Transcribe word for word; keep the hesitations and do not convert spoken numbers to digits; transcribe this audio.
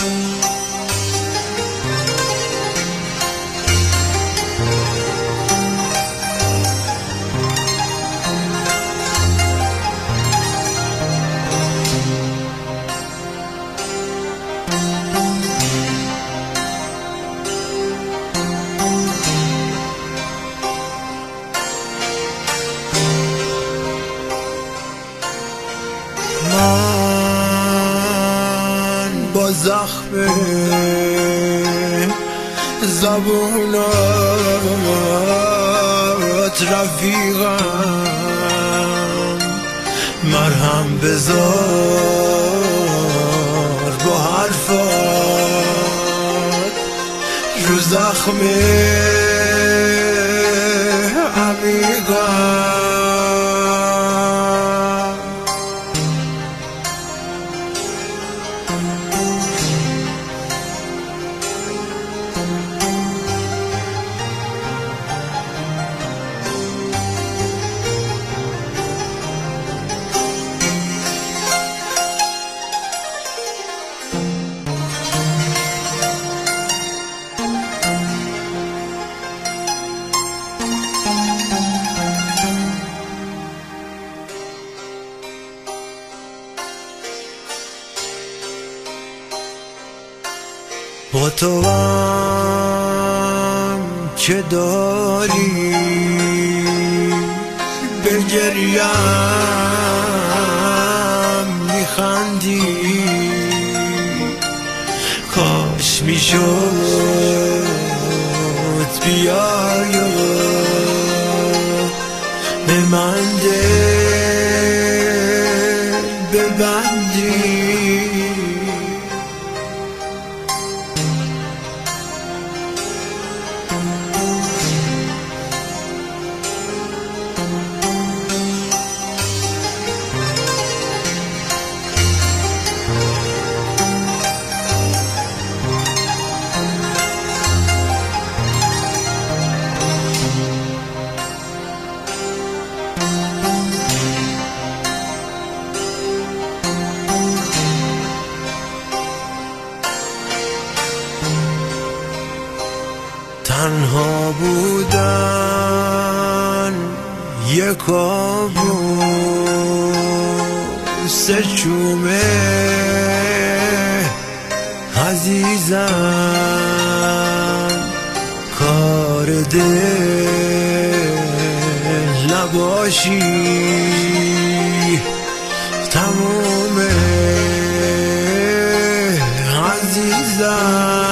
من با زخم زبونات رفیقم، مرهم بذار با حرفات رو زخم عمیقم. با تو هم که داری به گریم میخندی، کاش میشد بیای و به من دل ببندی. تنها بودن یک کابوس چومه عزیزم، کار دل نباشی تمومه عزیزم.